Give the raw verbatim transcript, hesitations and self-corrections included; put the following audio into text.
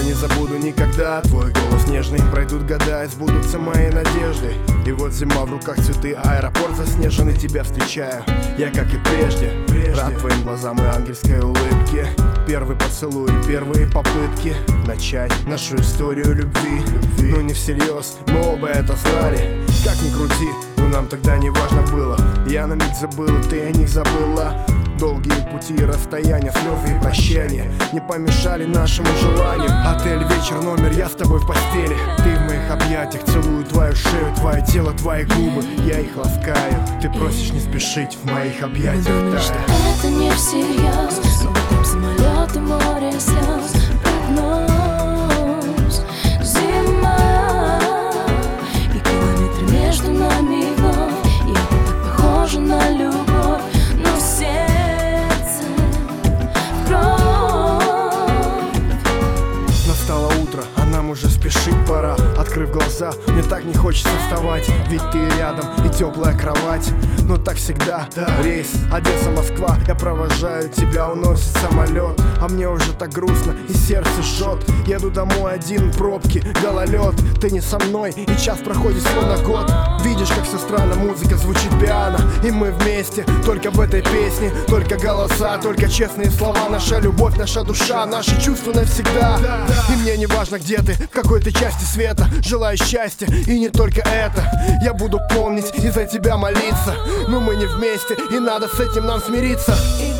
не забуду никогда. Твой голос нежный, пройдут года, и сбудутся мои надежды. И вот зима, в руках цветы, аэропорт заснеженный, тебя встречаю. Я, как и прежде, прежде. Рад твоим глазам и ангельской улыбке. Первый поцелуй, первые попытки начать нашу историю любви, любви. Но не всерьез, мы оба это знали. Как ни крути, но нам тогда не важно было. Я на миг забыл, ты о них забыла. Долгие пути и расстояния, слезы и прощания не помешали нашему желанию. Отель, вечер, номер, я с тобой в постели. Ты в моих объятиях, целую твою шею, твое тело, твои губы, я их ласкаю. Ты просишь не спешить, в моих объятиях таю. Что это не всерьез, но там самолеты, море слез, прогноз. Зима и километры между нами вновь, и это так похоже на любовь, но сердце в кровь. Настало утро, а нам уже спешить пора. Открыв глаза, мне так не хочется вставать, ведь ты рядом и теплая кровать. Но так всегда, да. Рейс Одесса-Москва, я провожаю тебя, уносит самолет. А мне уже так грустно и сердце жжет. Еду домой один, пробки, гололед. Ты не со мной, и час проходит словно год. Видишь, как все странно, музыка звучит пиано, и мы вместе, только в этой песне. Только голоса, только честные слова. Наша любовь, наша душа, наши чувства навсегда. И мне не важно, где ты, в какой ты части света. Желаю счастья, и не только это. Я буду помнить и за тебя молиться. Но мы не вместе, и надо с этим нам смириться.